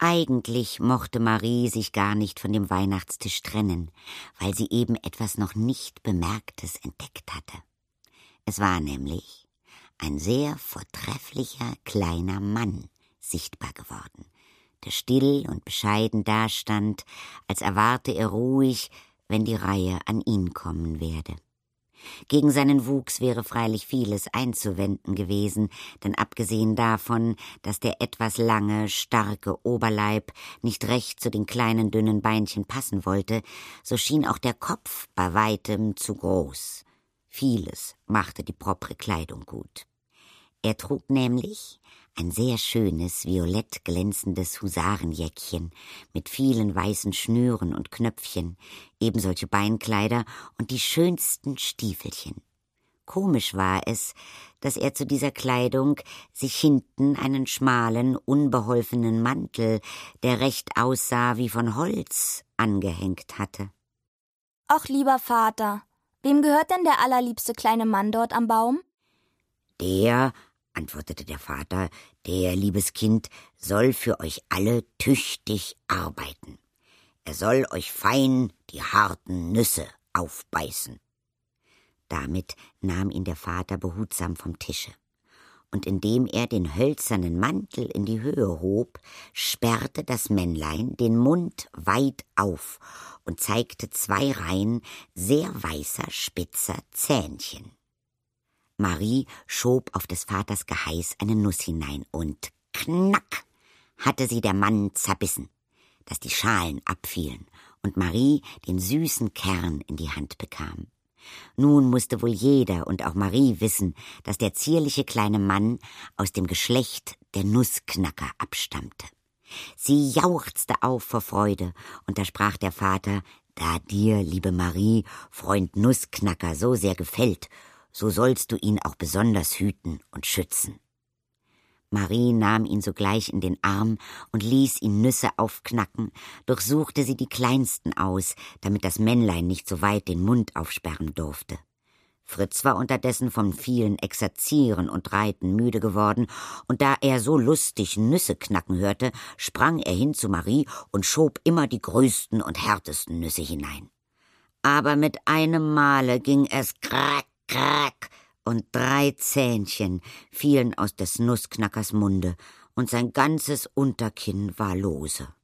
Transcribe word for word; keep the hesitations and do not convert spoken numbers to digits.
Eigentlich mochte Marie sich gar nicht von dem Weihnachtstisch trennen, weil sie eben etwas noch nicht Bemerktes entdeckt hatte. Es war nämlich ein sehr vortrefflicher kleiner Mann sichtbar geworden, der still und bescheiden dastand, als erwarte er ruhig, wenn die Reihe an ihn kommen werde. Gegen seinen Wuchs wäre freilich vieles einzuwenden gewesen, denn abgesehen davon, dass der etwas lange, starke Oberleib nicht recht zu den kleinen, dünnen Beinchen passen wollte, so schien auch der Kopf bei weitem zu groß. Vieles machte die propre Kleidung gut. Er trug nämlich ein sehr schönes, violett glänzendes Husarenjäckchen mit vielen weißen Schnüren und Knöpfchen, ebensolche Beinkleider und die schönsten Stiefelchen. Komisch war es, dass er zu dieser Kleidung sich hinten einen schmalen, unbeholfenen Mantel, der recht aussah wie von Holz, angehängt hatte. »Ach, lieber Vater, wem gehört denn der allerliebste kleine Mann dort am Baum?« »Der«, antwortete der Vater, »der, liebes Kind, soll für euch alle tüchtig arbeiten. Er soll euch fein die harten Nüsse aufbeißen.« Damit nahm ihn der Vater behutsam vom Tische. Und indem er den hölzernen Mantel in die Höhe hob, sperrte das Männlein den Mund weit auf und zeigte zwei Reihen sehr weißer, spitzer Zähnchen. Marie schob auf des Vaters Geheiß eine Nuss hinein und knack hatte sie der Mann zerbissen, dass die Schalen abfielen und Marie den süßen Kern in die Hand bekam. Nun musste wohl jeder und auch Marie wissen, dass der zierliche kleine Mann aus dem Geschlecht der Nussknacker abstammte. Sie jauchzte auf vor Freude, und da sprach der Vater: »Da dir, liebe Marie, Freund Nussknacker so sehr gefällt, so sollst du ihn auch besonders hüten und schützen.« Marie nahm ihn sogleich in den Arm und ließ ihn Nüsse aufknacken, doch suchte sie die kleinsten aus, damit das Männlein nicht so weit den Mund aufsperren durfte. Fritz war unterdessen vom vielen Exerzieren und Reiten müde geworden, und da er so lustig Nüsse knacken hörte, sprang er hin zu Marie und schob immer die größten und härtesten Nüsse hinein. Aber mit einem Male ging es krack, krack, und drei Zähnchen fielen aus des Nussknackers Munde, und sein ganzes Unterkinn war lose.